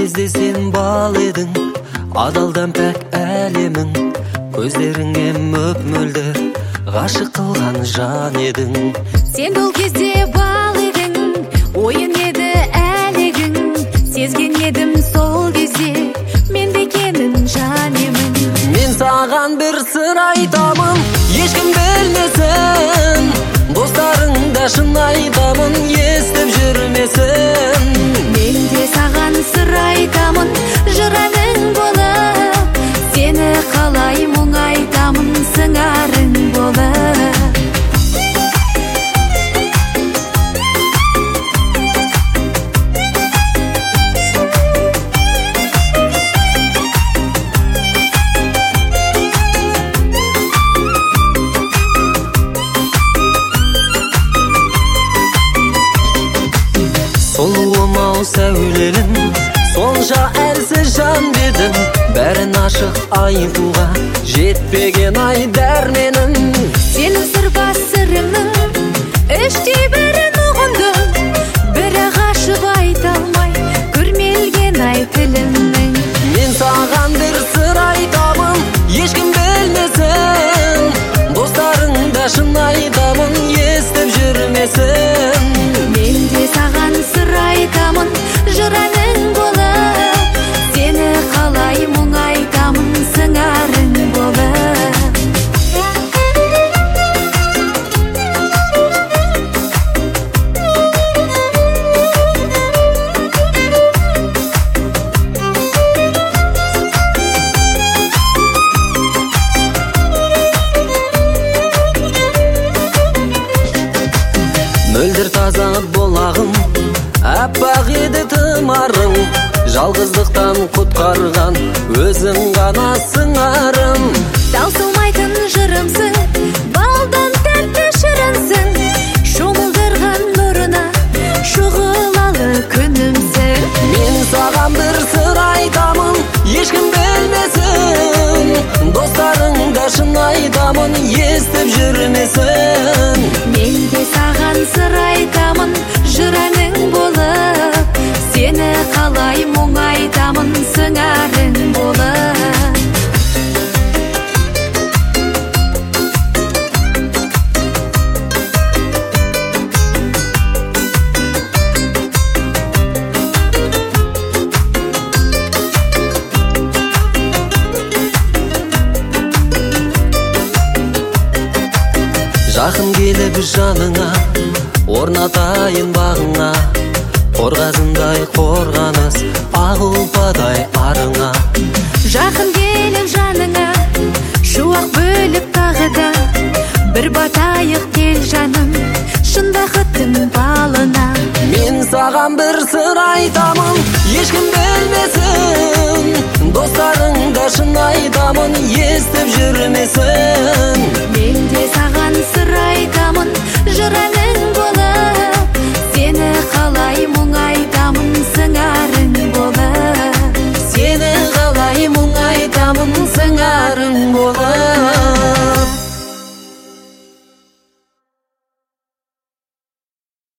кезде сен бал едің, адалдан пәк әлемің, көздеріңе мөп-мөлдір ғашық қылған жан едің. Сен ол кезде бал едің, ойын еді әлегің, сезген едім сол кезде мен де екенін жан емін. Мен саған бір сыр айтамын, ешкім білмесін, достарың да шын айтамын, естіп жүрмесін. Мен де саған сыр айтамын, жыраның болып, сені қалай мұңайтамын, сыңарың болып. Сұлуым-ау сәулелім, сонша әлсіз жан бедім, бәрін ашық айтуға жетпеген ай дәрменім. Сенің сырбас сырыңның іштей бірін ұғындым, бірақ ашып айта алмай көрмелген ай тілімнің. Мен саған бір сыр айтамын, ешкім білмесін, достарың да шын айтамын, естіп жүрмесін. Мен де саған сыр айтамын, жыраның болып, сені қалай мұңайтамын, сыңарың болып. Мөлдір таза болағым, әппақ еді тымарың, жалғыздықтан құтқарған өзің ғана сыңарым. Таусылмайтын жырымсың, балдан тәтті шырынсың, шомылдырған нұрына шұғылалы күнімсің. Мен саған бір сыр айтамын, ешкім білмесін, достарың да шын айтамын, естіп жүрмесін. Мен де саған сыр айтамын, жыраның болып, сені қалай мұңайтамын, сыңарың болып. Жақын келіп жаныңа, орнатайын бағыңа, қорғасындай қорғаныс, ақ ұлпадай арыңа. Жақын келіп жаныңа, шуақ бөліп тағы да, бір батайық кел жаным, шын бақыттың балына. Мен саған бір сыр айтамын, ешкім білмесін, достарың да шын айтамын, естіп жүрмесін.